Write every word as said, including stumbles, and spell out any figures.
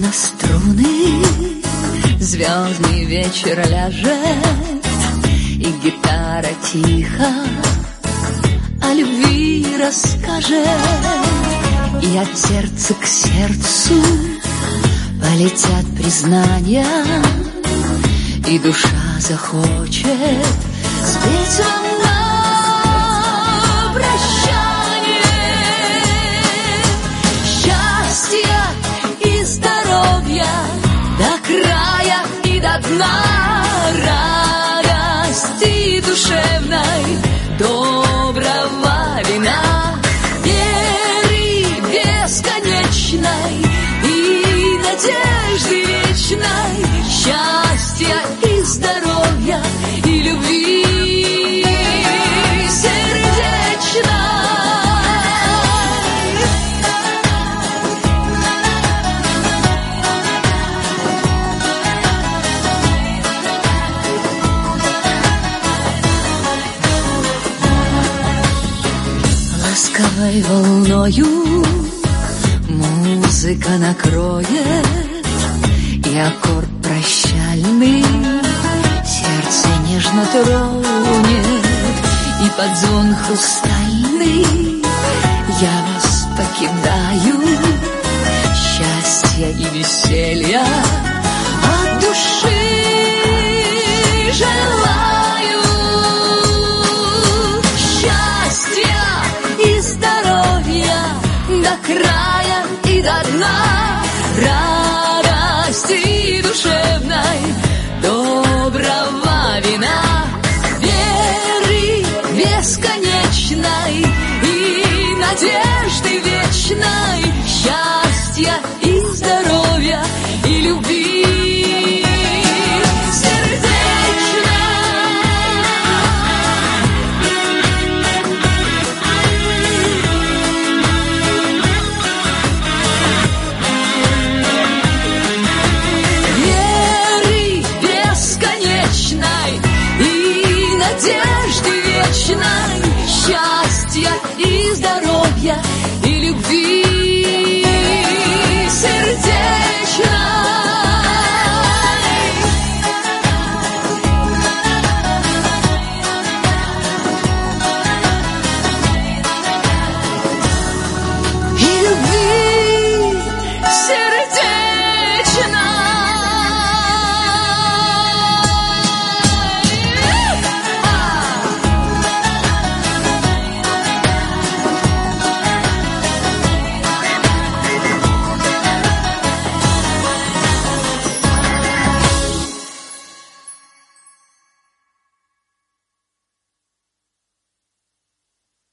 на струны звездный вечер ляжет, и гитара тихо о любви расскажет, и от сердца к сердцу полетят признания, и душа захочет спеть вам на прощание. Счастья и здоровья до края и до дна, радости душевной, доброго вина, веры бесконечной и надежды вечной, счастья и здоровья и любви сердечной. Ласковой волною музыка накроет, и аккорд прощальный сердце нежно тронет, и под звон хрустальный я вас покидаю, счастья и веселья от души желаю. Счастья и здоровья до края и до дна,